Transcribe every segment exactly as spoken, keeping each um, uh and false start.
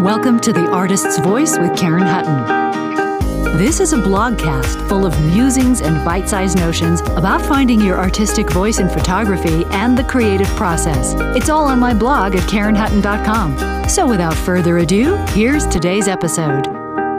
Welcome to The Artist's Voice with Karen Hutton. This is a blogcast full of musings and bite-sized notions about finding your artistic voice in photography and the creative process. It's all on my blog at karen hutton dot com. So without further ado, here's today's episode.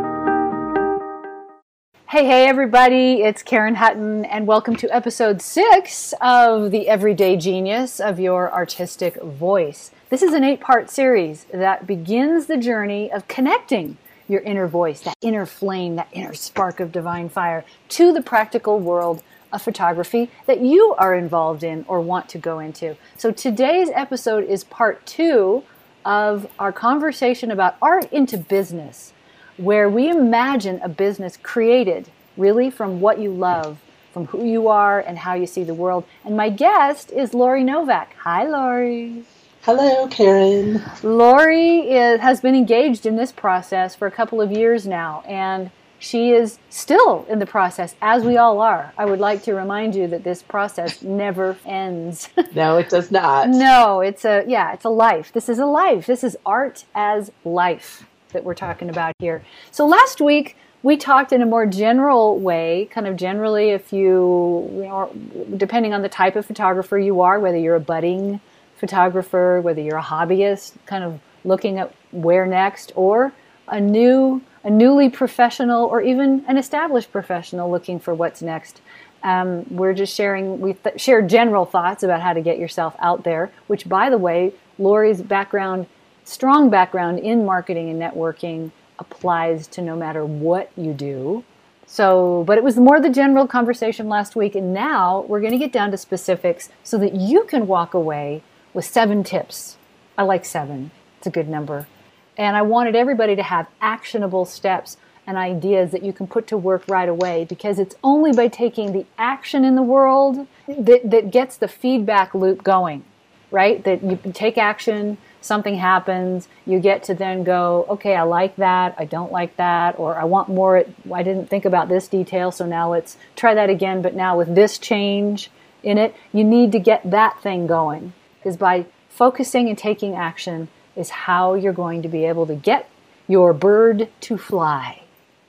Hey, hey, everybody, it's Karen Hutton, and welcome to episode six of The Everyday Genius of Your Artistic Voice. This is an eight-part series that begins the journey of connecting your inner voice, that inner flame, that inner spark of divine fire, to the practical world of photography that you are involved in or want to go into. So today's episode is part two of our conversation about art into business, where we imagine a business created really from what you love, from who you are and how you see the world. And my guest is Lori Novak. Hi, Lori. Hello, Karen. Lori is, has been engaged in this process for a couple of years now, and she is still in the process, as we all are. I would like to remind you that this process never ends. No, it does not. No, it's a, yeah, it's a life. This is a life. This is art as life that we're talking about here. So last week, we talked in a more general way, kind of generally if you, you know, depending on the type of photographer you are, whether you're a budding photographer, whether you're a hobbyist, kind of looking at where next, or a new, a newly professional, or even an established professional looking for what's next. Um, we're just sharing, we th- shared general thoughts about how to get yourself out there, which, by the way, Lori's background, strong background in marketing and networking applies to no matter what you do. So, but it was more the general conversation last week, and now we're going to get down to specifics so that you can walk away with seven tips. I like seven. It's a good number. And I wanted everybody to have actionable steps and ideas that you can put to work right away, because it's only by taking the action in the world that, that gets the feedback loop going, right? That you take action, something happens, you get to then go, okay, I like that, I don't like that, or I want more, I didn't think about this detail, so now let's try that again, but now with this change in it. You need to get that thing going. Because by focusing and taking action is how you're going to be able to get your bird to fly.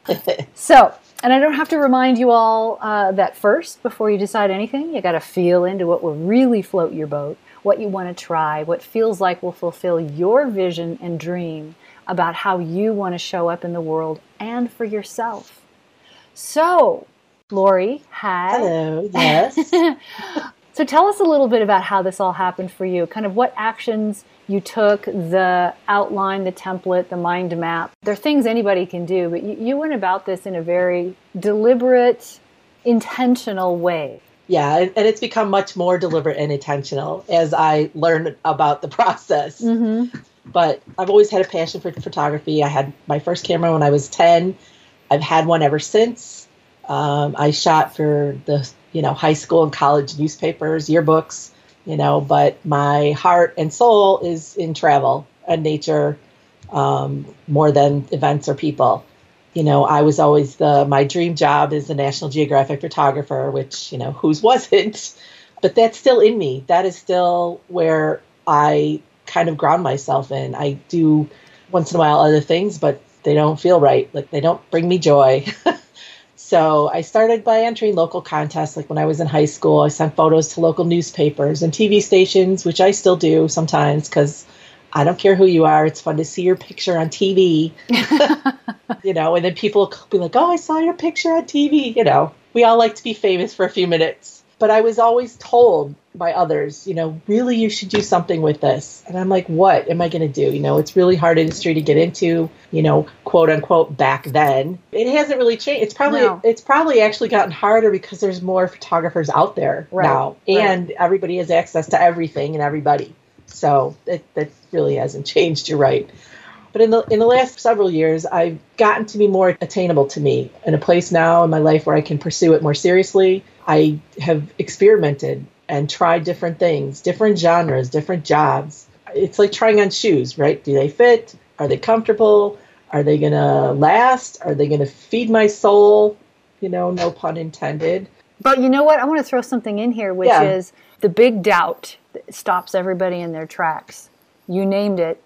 So, and I don't have to remind you all uh, that first, before you decide anything, you got to feel into what will really float your boat, what you want to try, what feels like will fulfill your vision and dream about how you want to show up in the world and for yourself. So, Lori, hi. Hello, yes. So tell us a little bit about how this all happened for you, kind of what actions you took, the outline, the template, the mind map. They're things anybody can do, but you, you went about this in a very deliberate, intentional way. Yeah, and it's become much more deliberate and intentional as I learn about the process. Mm-hmm. But I've always had a passion for photography. I had my first camera when I was ten. I've had one ever since. Um, I shot for the you know, high school and college newspapers, yearbooks, you know, but my heart and soul is in travel and nature um, more than events or people. You know, I was always the, my dream job is the National Geographic photographer, which, you know, whose wasn't, but that's still in me. That is still where I kind of ground myself in. I do once in a while other things, but they don't feel right. Like they don't bring me joy. So I started by entering local contests. Like when I was in high school, I sent photos to local newspapers and T V stations, which I still do sometimes because I don't care who you are. It's fun to see your picture on T V, you know, and then people will be like, oh, I saw your picture on T V. You know, we all like to be famous for a few minutes. But I was always told by others, you know, really, you should do something with this. And I'm like, what am I going to do? You know, it's really hard industry to get into, you know, quote unquote, back then. It hasn't really changed. It's probably no. It's probably actually gotten harder because there's more photographers out there right. now. And right. everybody has access to everything and everybody. So it, that really hasn't changed. You're right. But in the in the last several years, I've gotten to be more attainable to me, in a place now in my life where I can pursue it more seriously. I have experimented and tried different things, different genres, different jobs. It's like trying on shoes, right? Do they fit? Are they comfortable? Are they going to last? Are they going to feed my soul? You know, no pun intended. But you know what? I want to throw something in here, which yeah. is the big doubt that stops everybody in their tracks. You named it.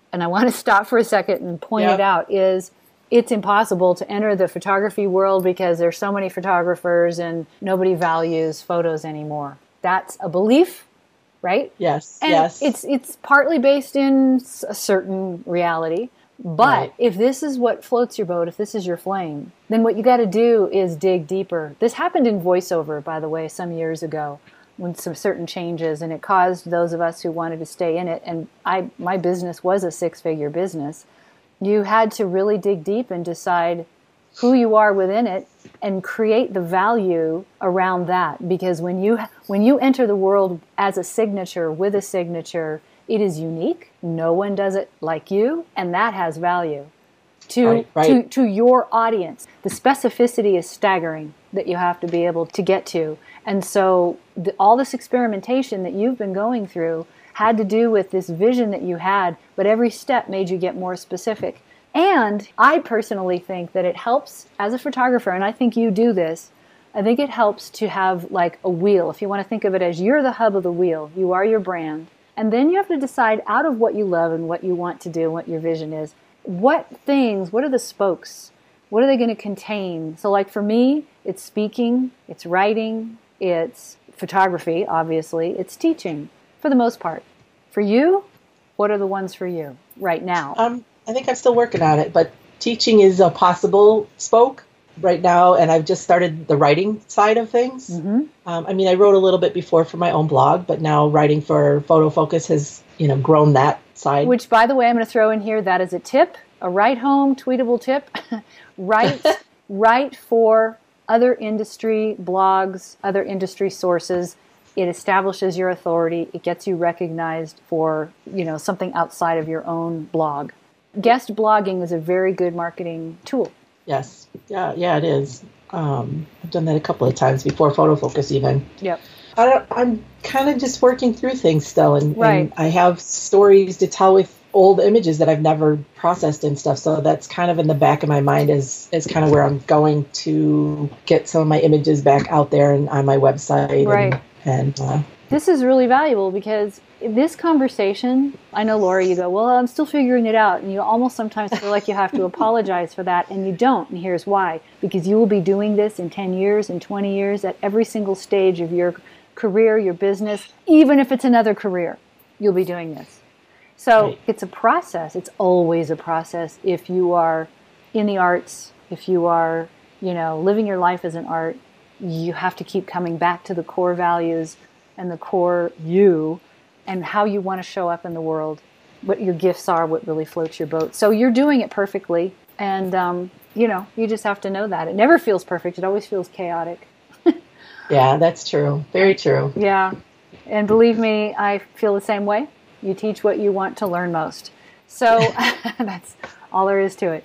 and I want to stop for a second and point Yep. it out, is it's impossible to enter the photography world because there's so many photographers and nobody values photos anymore. That's a belief, right? Yes. And yes. it's it's partly based in s- a certain reality. But Right. if this is what floats your boat, if this is your flame, then what you got to do is dig deeper. This happened in voiceover, by the way, some years ago, when some certain changes, and it caused those of us who wanted to stay in it. And I, my business was a six-figure business. You had to really dig deep and decide who you are within it and create the value around that. Because when you when you enter the world as a signature, with a signature, it is unique. No one does it like you, and that has value to Right, right. to to your audience. The specificity is staggering that you have to be able to get to. And so the, all this experimentation that you've been going through had to do with this vision that you had, but every step made you get more specific. And I personally think that it helps as a photographer, and I think you do this, I think it helps to have like a wheel. If you want to think of it as you're the hub of the wheel, you are your brand. And then you have to decide out of what you love and what you want to do and what your vision is, what things, what are the spokes? What are they going to contain? So like for me, it's speaking, it's writing, it's photography, obviously, it's teaching for the most part. For you, what are the ones for you right now? Um, I think I'm still working on it, but teaching is a possible spoke right now, and I've just started the writing side of things. Mm-hmm. Um, I mean, I wrote a little bit before for my own blog, but now writing for Photo Focus has, you know, grown that side. Which, by the way, I'm going to throw in here, that is a tip, a write home tweetable tip. write, write for other industry blogs, other industry sources. It establishes your authority. It gets you recognized for, you know, something outside of your own blog. Guest blogging is a very good marketing tool. Yes. Yeah, yeah, it is. Um, I've done that a couple of times before Photo Focus even. Yep. I don't, I'm kind of just working through things still, and, Right. and I have stories to tell with old images that I've never processed and stuff. So that's kind of in the back of my mind as, as kind of where I'm going to get some of my images back out there and on my website. Right. And, and uh, This is really valuable because this conversation, I know, Laura, you go, well, I'm still figuring it out. And you almost sometimes feel like you have to apologize for that. And you don't. And here's why. Because you will be doing this in ten years, in twenty years, at every single stage of your career, your business, even if it's another career, you'll be doing this. So Right. it's a process. It's always a process if you are in the arts, if you are, you know, living your life as an art. You have to keep coming back to the core values and the core you and how you want to show up in the world, what your gifts are, what really floats your boat. So you're doing it perfectly. And, um, you know, you just have to know that. It never feels perfect. It always feels chaotic. yeah, that's true. Very true. Yeah. And believe me, I feel the same way. You teach what you want to learn most. So that's all there is to it.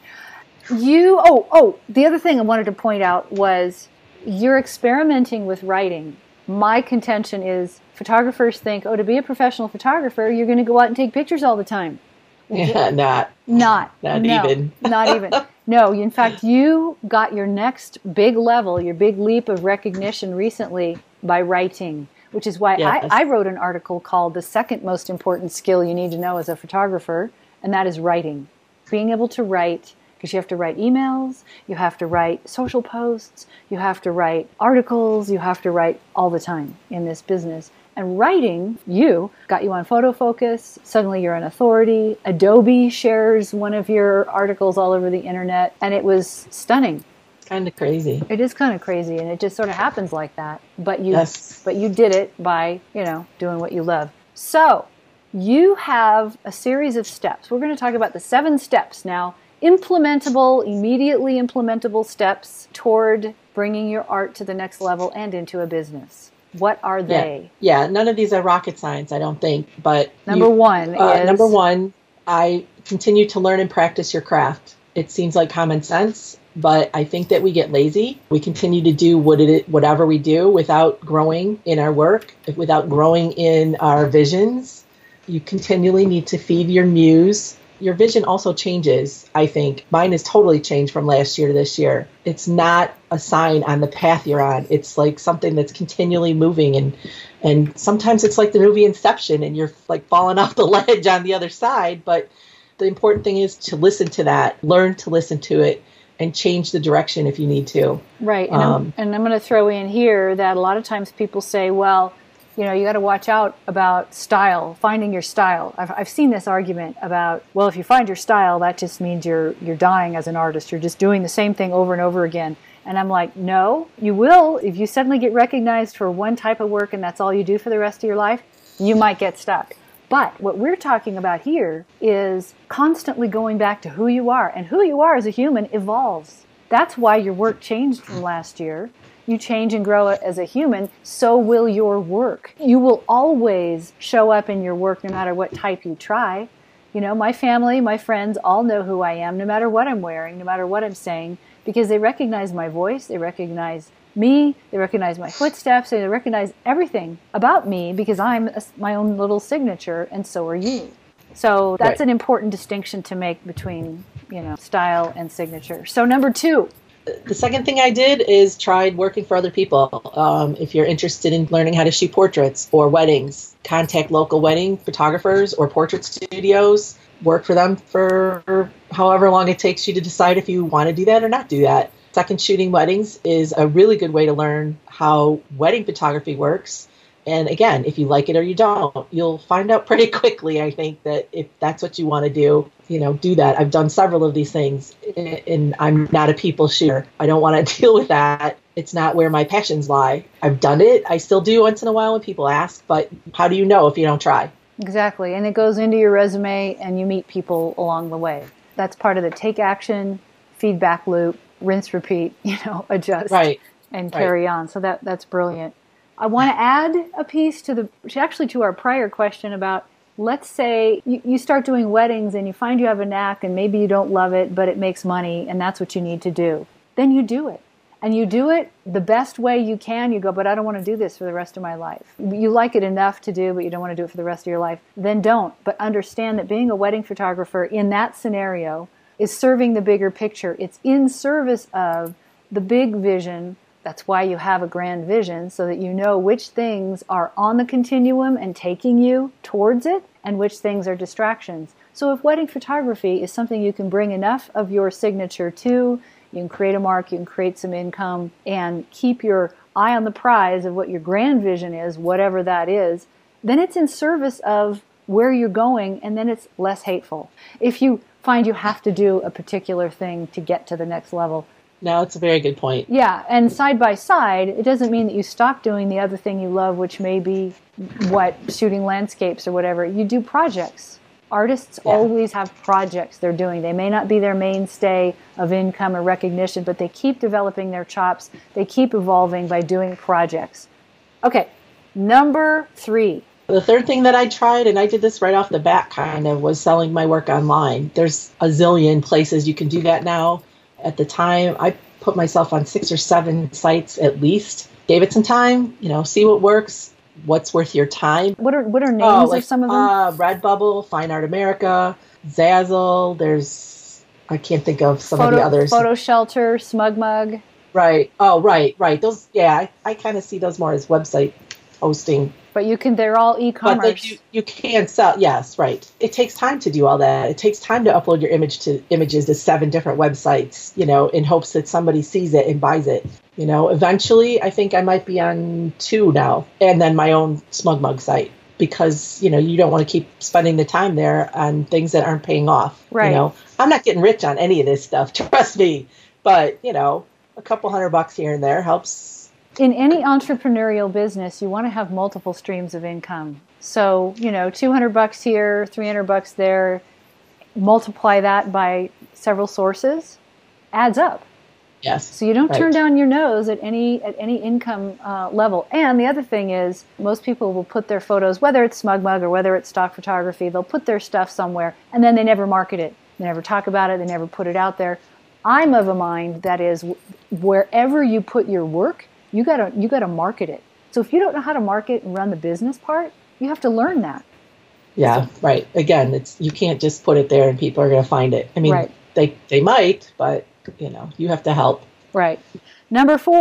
You, oh, oh, the other thing I wanted to point out was you're experimenting with writing. My contention is photographers think, oh, to be a professional photographer, you're going to go out and take pictures all the time. Yeah, not. Not. Not no, even. Not even. No, in fact, you got your next big level, your big leap of recognition recently by writing, which is why Yes. I, I wrote an article called The Second Most Important Skill You Need to Know as a Photographer, and that is writing. Being able to write, because you have to write emails, you have to write social posts, you have to write articles, you have to write all the time in this business. And writing, you, got you on Photo Focus. Suddenly you're an authority. Adobe shares one of your articles all over the internet. And it was stunning. It's kind of crazy. It is kind of crazy. And it just sort of happens like that. But you, Yes. but you did it by, you know, doing what you love. So you have a series of steps. We're going to talk about the seven steps now. Implementable, immediately implementable steps toward bringing your art to the next level and into a business. What are they? Yeah, yeah, none of these are rocket science, I don't think. But Number you- one uh, is... number one, I continue to learn and practice your craft. It seems like common sense, but I think that we get lazy. We continue to do what it, whatever we do without growing in our work, without growing in our visions. You continually need to feed your muse. Your vision also changes, I think. Mine has totally changed from last year to this year. It's not a sign on the path you're on. It's like something that's continually moving. And, and sometimes it's like the movie Inception and you're like falling off the ledge on the other side. But The important thing is to listen to that, learn to listen to it, and change the direction if you need to. Right. And um, I'm, and I'm going to throw in here that a lot of times people say, well, you know, you got to watch out about style, finding your style. I've, I've seen this argument about, well, if you find your style, that just means you're you're dying as an artist. You're just doing the same thing over and over again. And I'm like, no, you will. If you suddenly get recognized for one type of work and that's all you do for the rest of your life, you might get stuck. But what we're talking about here is constantly going back to who you are. And who you are as a human evolves. That's why your work changed from last year. You change and grow as a human, so will your work. You will always show up in your work no matter what type you try. You know, my family, my friends all know who I am, no matter what I'm wearing, no matter what I'm saying, because they recognize my voice, they recognize me, they recognize my footsteps, they recognize everything about me because I'm a, my own little signature, and so are you. So that's right. An important distinction to make between, you know, style and signature. So number two. The second thing I did is tried working for other people. Um, if you're interested in learning how to shoot portraits or weddings, contact local wedding photographers or portrait studios. Work for them for however long it takes you to decide if you want to do that or not do that. Second shooting weddings is a really good way to learn how wedding photography works. And again, if you like it or you don't, you'll find out pretty quickly, I think, that if that's what you want to do, you know, do that. I've done several of these things, and I'm not a people shooter. I don't want to deal with that. It's not where my passions lie. I've done it. I still do once in a while when people ask, but how do you know if you don't try? Exactly. And it goes into your resume, and you meet people along the way. That's part of the take action, feedback loop, rinse, repeat, you know, adjust, right. and carry right. on. So that that's brilliant. I want to add a piece to the, actually to our prior question about, let's say you, you start doing weddings and you find you have a knack and maybe you don't love it, but it makes money and that's what you need to do. Then you do it. And you do it the best way you can. You go, but I don't want to do this for the rest of my life. You like it enough to do, but you don't want to do it for the rest of your life. Then don't. But understand that being a wedding photographer in that scenario is serving the bigger picture. It's in service of the big vision. That's why you have a grand vision, so that you know which things are on the continuum and taking you towards it, and which things are distractions. So if wedding photography is something you can bring enough of your signature to, you can create a mark, you can create some income, and keep your eye on the prize of what your grand vision is, whatever that is, then it's in service of where you're going, and then it's less hateful. If you find you have to do a particular thing to get to the next level, no, it's a very good point. Yeah, and side by side, it doesn't mean that you stop doing the other thing you love, which may be what, shooting landscapes or whatever. You do projects. Artists yeah. always have projects they're doing. They may not be their mainstay of income or recognition, but they keep developing their chops. They keep evolving by doing projects. Okay, number three. The third thing that I tried, and I did this right off the bat kind of, was selling my work online. There's a zillion places you can do that now. At the time, I put myself on six or seven sites at least. Gave it some time, you know, see what works, what's worth your time. What are what are names oh, like, of some of them? Uh, Redbubble, Fine Art America, Zazzle. There's, I can't think of some Photo, of the others. Photo Shelter, SmugMug. Right. Oh, right, right. Those, yeah, I, I kind of see those more as website hosting. But you can, they're all e-commerce. But they, you, you can sell, yes, right. It takes time to do all that. It takes time to upload your image to images to seven different websites, you know, in hopes that somebody sees it and buys it. You know, eventually I think I might be on two now, and then my own SmugMug site, because, you know, you don't want to keep spending the time there on things that aren't paying off. Right. You know, I'm not getting rich on any of this stuff, trust me. But, you know, a couple hundred bucks here and there helps. In any entrepreneurial business, you want to have multiple streams of income. So, you know, two hundred bucks here, three hundred bucks there, multiply that by several sources, adds up. Yes. So you don't right. turn down your nose at any at any income uh, level. And the other thing is, most people will put their photos, whether it's SmugMug or whether it's stock photography, they'll put their stuff somewhere, and then they never market it. They never talk about it. They never put it out there. I'm of a mind that is, wherever you put your work, You gotta you gotta market it. So if you don't know how to market and run the business part, you have to learn that. Yeah, so, right. Again, it's you can't just put it there and people are going to find it. I mean, right. they they might, but you know, you have to help. Right. Number four.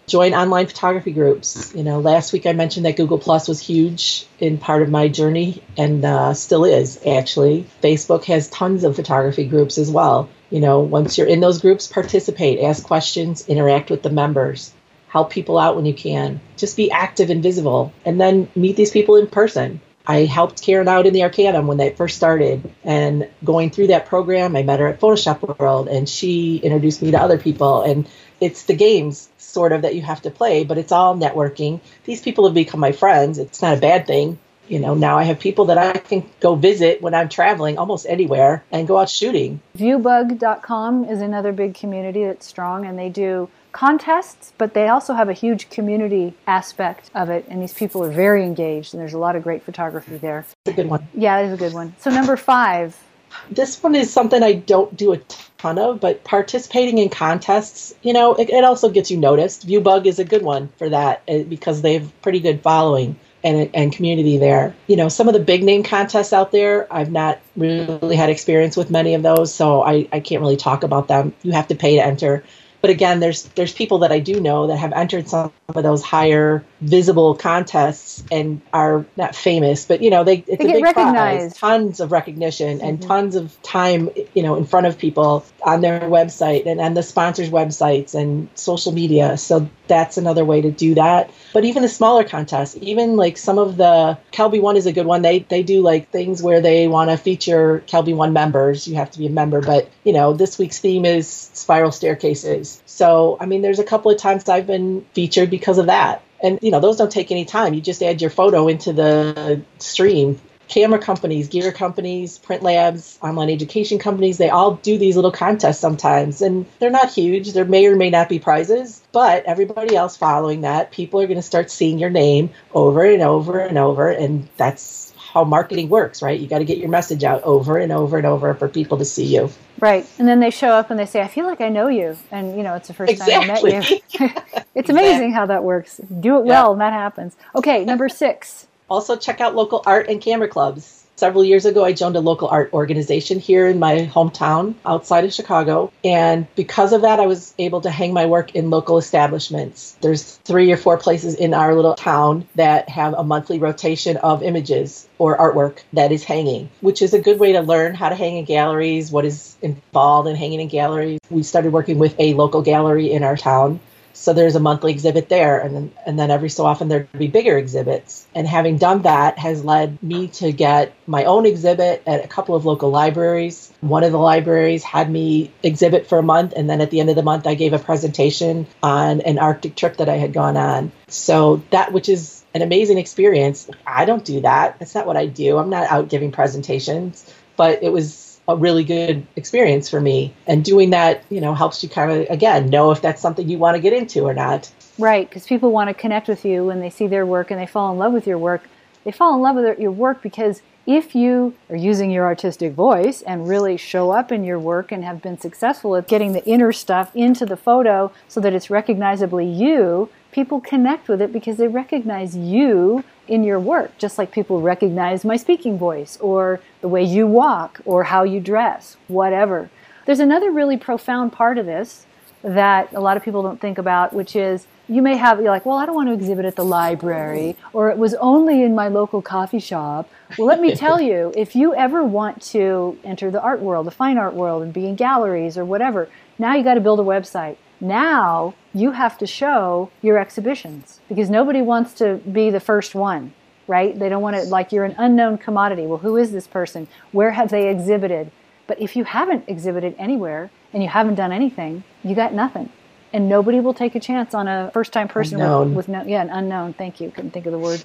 join online photography groups. You know, last week I mentioned that Google Plus was huge in part of my journey, and uh, still is, actually. Facebook has tons of photography groups as well. You know, once you're in those groups, participate, ask questions, interact with the members, help people out when you can. Just be active and visible, and then meet these people in person. I helped Karen out in the Arcanum when they first started, and going through that program, I met her at Photoshop World, and she introduced me to other people. And it's the games sort of that you have to play, but it's all networking. These people have become my friends. It's not a bad thing. You know, now I have people that I can go visit when I'm traveling almost anywhere and go out shooting. Viewbug dot com is another big community that's strong, and they do contests, but they also have a huge community aspect of it, and these people are very engaged, and there's a lot of great photography there. It's a good one. Yeah, it is a good one. So number five. This one is something I don't do a ton of, but participating in contests, you know, it, it also gets you noticed. Viewbug is a good one for that uh, because they have pretty good following and, and community there. You know, some of the big name contests out there, I've not really had experience with many of those, so I, I can't really talk about them. You have to pay to enter. But again, there's there's people that I do know that have entered some of those higher visible contests and are not famous, but you know, they it's they a big recognized. prize, tons of recognition Mm-hmm. and tons of time, you know, in front of people on their website and on the sponsors' websites and social media. So that's another way to do that. But even the smaller contests, even like some of the Kelby One is a good one. They they do like things where they want to feature Kelby One members. You have to be a member, but you know, this week's theme is spiral staircases. So, I mean, there's a couple of times I've been featured because of that. And, you know, those don't take any time. You just add your photo into the stream. Camera companies, gear companies, print labs, online education companies, they all do these little contests sometimes. And they're not huge. There may or may not be prizes. But everybody else following that, people are going to start seeing your name over and over and over. And that's how marketing works, right? You got to get your message out over and over and over for people to see you. Right. And then they show up and they say, I feel like I know you. And, you know, it's the first exactly. time I met you. It's amazing exactly. how that works. Do it well yeah. and that happens. Okay, number six. Also check out local art and camera clubs. Several years ago, I joined a local art organization here in my hometown outside of Chicago. And because of that, I was able to hang my work in local establishments. There's three or four places in our little town that have a monthly rotation of images or artwork that is hanging, which is a good way to learn how to hang in galleries, what is involved in hanging in galleries. We started working with a local gallery in our town. So there's a monthly exhibit there, and then, and then every so often there'd be bigger exhibits. And having done that has led me to get my own exhibit at a couple of local libraries. One of the libraries had me exhibit for a month, and then at the end of the month I gave a presentation on an Arctic trip that I had gone on. So that, which is an amazing experience. I don't do that. That's not what I do. I'm not out giving presentations, but it was a really good experience for me. And doing that, you know, helps you kind of, again, know if that's something you want to get into or not. Right, because people want to connect with you when they see their work and they fall in love with your work. They fall in love with your work because if you are using your artistic voice and really show up in your work and have been successful at getting the inner stuff into the photo so that it's recognizably you, people connect with it because they recognize you in your work, just like people recognize my speaking voice or the way you walk or how you dress, whatever. There's another really profound part of this that a lot of people don't think about, which is you may have, you're like, well, I don't want to exhibit at the library, or it was only in my local coffee shop. Well, let me tell you, if you ever want to enter the art world, the fine art world, and be in galleries or whatever, now you got to build a website. Now you have to show your exhibitions because nobody wants to be the first one, right? They don't want to, like, you're an unknown commodity. Well, who is this person? Where have they exhibited? But if you haven't exhibited anywhere and you haven't done anything, you got nothing. And nobody will take a chance on a first-time person with, with no, yeah, an unknown. Thank you. Couldn't think of the word.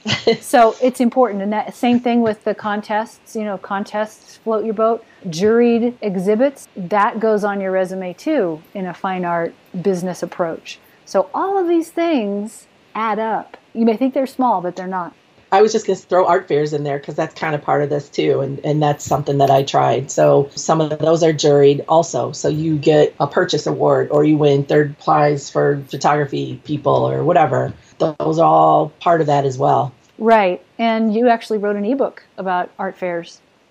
So it's important. And that same thing with the contests, you know, contests float your boat. Juried exhibits, that goes on your resume too in a fine art business approach. So all of these things add up. You may think they're small, but they're not. I was just going to throw art fairs in there because that's kind of part of this too. And, and that's something that I tried. So some of those are juried also. So you get a purchase award or you win third prize for photography people or whatever. Those are all part of that as well. Right. And you actually wrote an ebook about art fairs.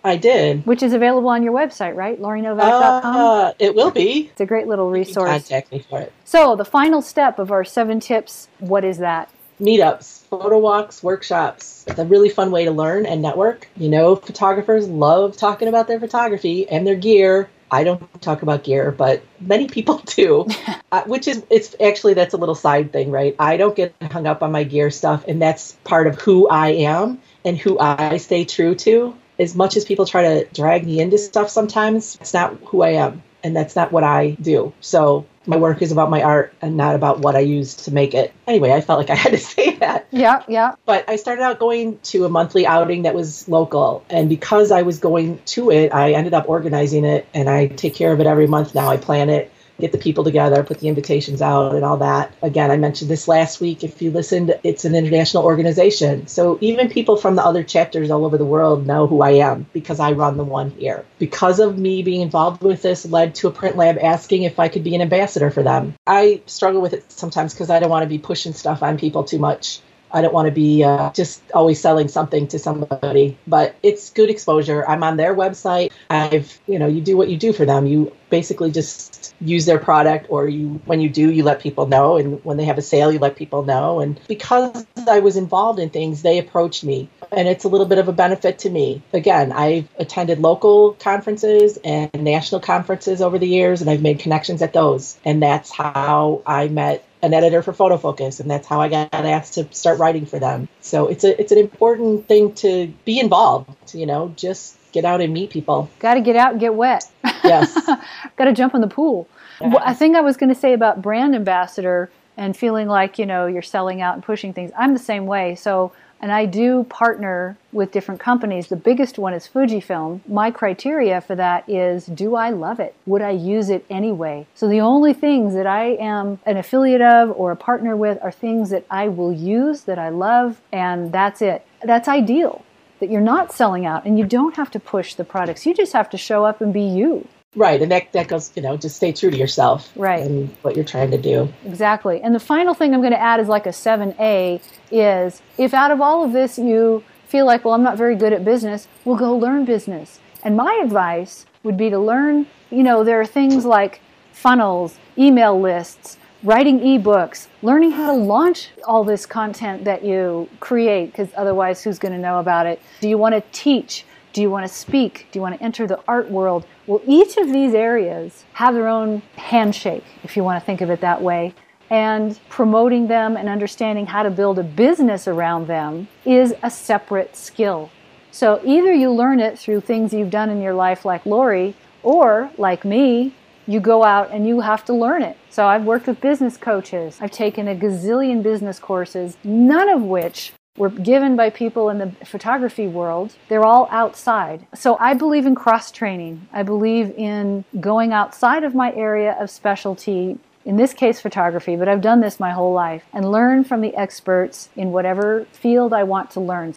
I did. Which is available on your website, right? Lori Novak dot com? Uh, it will be. It's a great little resource. You can contact me for it. So the final step of our seven tips, what is that? Meetups, photo walks, workshops. It's a really fun way to learn and network. You know, photographers love talking about their photography and their gear. I don't talk about gear, but many people do, uh, which is, it's actually, that's a little side thing, right? I don't get hung up on my gear stuff, and that's part of who I am and who I stay true to. As much as people try to drag me into stuff sometimes, it's not who I am, and that's not what I do. So my work is about my art and not about what I use to make it. Anyway, I felt like I had to say that. Yeah, yeah. But I started out going to a monthly outing that was local. And because I was going to it, I ended up organizing it. And I take care of it every month now. I plan it, get the people together, put the invitations out and all that. Again, I mentioned this last week. If you listened, it's an international organization. So even people from the other chapters all over the world know who I am because I run the one here. Because of me being involved with this led to a print lab asking if I could be an ambassador for them. I struggle with it sometimes because I don't want to be pushing stuff on people too much. I don't want to be uh, just always selling something to somebody, but it's good exposure. I'm on their website. I've, you know, you do what you do for them. You basically just use their product, or you, when you do, you let people know. And when they have a sale, you let people know. And because I was involved in things, they approached me, and it's a little bit of a benefit to me. Again, I've attended local conferences and national conferences over the years, and I've made connections at those. And that's how I met an editor for Photo Focus, and that's how I got asked to start writing for them. So it's a it's an important thing to be involved, you know, just get out and meet people. Got to get out and get wet. Yes. Got to jump in the pool. Yeah. Well, I think I was going to say about brand ambassador and feeling like, you know, you're selling out and pushing things. I'm the same way. So, and I do partner with different companies. The biggest one is Fujifilm. My criteria for that is, do I love it? Would I use it anyway? So the only things that I am an affiliate of or a partner with are things that I will use, that I love, and that's it. That's ideal, that you're not selling out and you don't have to push the products. You just have to show up and be you. Right, and that, that goes, you know, just stay true to yourself. Right. And what you're trying to do. Exactly. And the final thing I'm going to add is like a seven A is, if out of all of this you feel like, well, I'm not very good at business, well, go learn business. And my advice would be to learn, you know, there are things like funnels, email lists, writing ebooks, learning how to launch all this content that you create, because otherwise who's going to know about it? Do you want to teach? Do you want to speak? Do you want to enter the art world? Well, each of these areas have their own handshake, if you want to think of it that way. And promoting them and understanding how to build a business around them is a separate skill. So either you learn it through things you've done in your life like Lori, or like me, you go out and you have to learn it. So I've worked with business coaches. I've taken a gazillion business courses, none of which were given by people in the photography world. They're all outside. So I believe in cross-training. I believe in going outside of my area of specialty, in this case photography, but I've done this my whole life, and learn from the experts in whatever field I want to learn.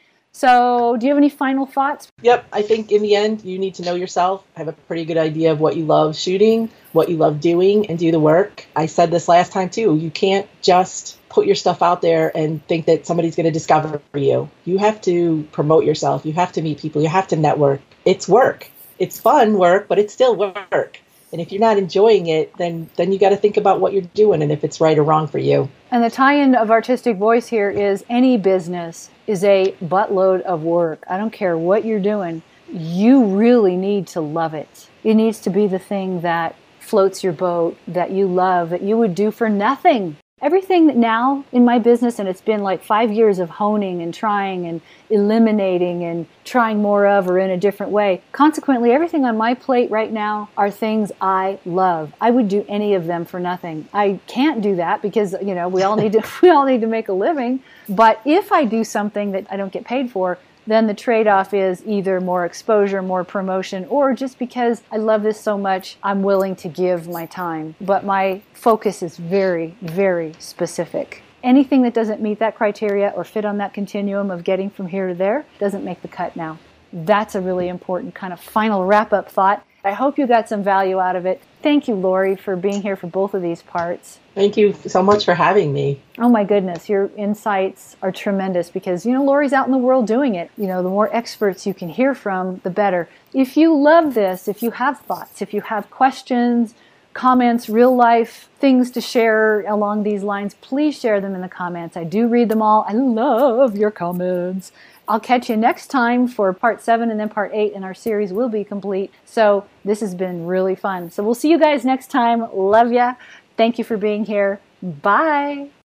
So do you have any final thoughts? Yep, I think in the end, you need to know yourself, have a pretty good idea of what you love shooting, what you love doing, and do the work. I said this last time too, you can't just put your stuff out there and think that somebody's going to discover you. You have to promote yourself. You have to meet people. You have to network. It's work. It's fun work, but it's still work. And if you're not enjoying it, then then you got to think about what you're doing and if it's right or wrong for you. And the tie-in of Artistic Voice here is any business is a buttload of work. I don't care what you're doing. You really need to love it. It needs to be the thing that floats your boat, that you love, that you would do for nothing. Everything now in my business, and it's been like five years of honing and trying and eliminating and trying more of or in a different way. Consequently, everything on my plate right now are things I love. I would do any of them for nothing. I can't do that because, you know, we all need to we all need to make a living. But if I do something that I don't get paid for, then the trade-off is either more exposure, more promotion, or just because I love this so much, I'm willing to give my time. But my focus is very, very specific. Anything that doesn't meet that criteria or fit on that continuum of getting from here to there doesn't make the cut now. That's a really important kind of final wrap-up thought. I hope you got some value out of it. Thank you, Lori, for being here for both of these parts. Thank you so much for having me. Oh my goodness, your insights are tremendous because, you know, Lori's out in the world doing it. You know, the more experts you can hear from, the better. If you love this, if you have thoughts, if you have questions, comments, real life things to share along these lines, please share them in the comments. I do read them all. I love your comments. I'll catch you next time for part seven, and then part eight in our series will be complete. So this has been really fun. So we'll see you guys next time. Love ya. Thank you for being here. Bye.